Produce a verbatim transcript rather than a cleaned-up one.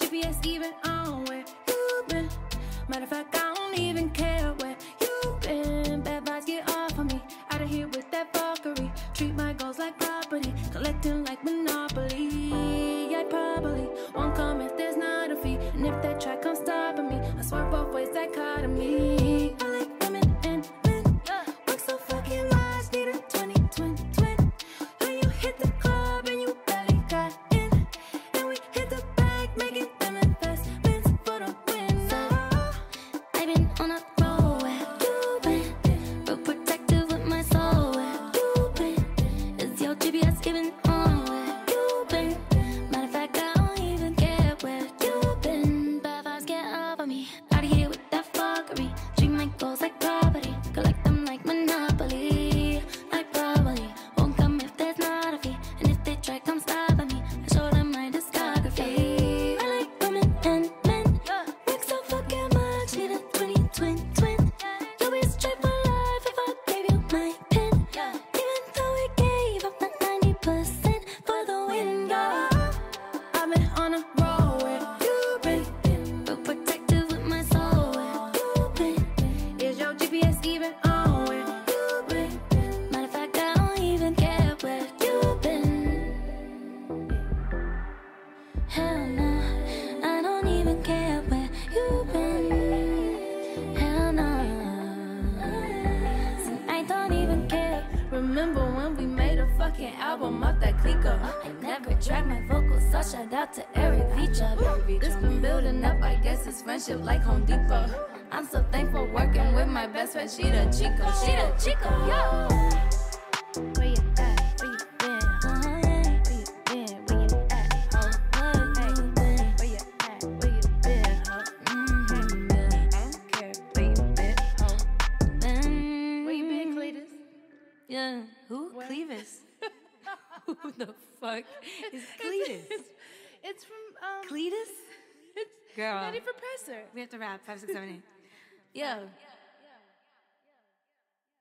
G P S even on where you been? Matter of fact, I don't even care where you been. Bad vibes get off of me. Out of here with that fuckery. Treat my goals like property, collecting like Monopoly. I probably won't come if there's not a fee. And if that track comes stopping me, I swear both ways dichotomy. I like women and men. Work so fucking much, need a twenty, twenty, twenty. How you hit the club and you barely got in. And we hit the bag, making them investments for the win. I've been on a roll where you been. Real protective with my soul where you been. Is your G P S even on where you been? Matter of fact, I don't even care where you been. Bad vibes get off of me. Out of here with that fuckery. Treat my goals like property, collect them like Monopoly. I probably won't come if there's not a fee. And if they try come stopping me, I show them my discography. I like women and men. Work so fucking much, need a twenty, twin, twin. You'll be straight for life if I gave you my pin. Even though we gave up that ninety percent for the win, yeah. I've been on a roll where you been. Real protective with my soul where you been. Is your G P S even on where you been? Matter of fact, I don't even care where you been. Hell no, I don't even care where you been. Hell no, see, I don't even care. Remember when we made a fucking album off that clicker? I never tracked my vocals, so shout out to Eric Feature. This been building up, I guess it's friendship like Home Depot. I'm so thankful working with my best friend, she the Chico, she the Chico, yo. Where you at? Where you been? Uh-huh, yeah. Where you been? Where you at? Huh? Hey, where you at? Where you been? Huh? Mm-hmm, yeah. I don't care where you been, huh? Where you been, Cletus? Yeah. Who? What? Clevis. Who the fuck is Cletus? It's from um Cletus? it's Girl. Nutty Professor. We have to rap. Five, six, seven, eight. Yo.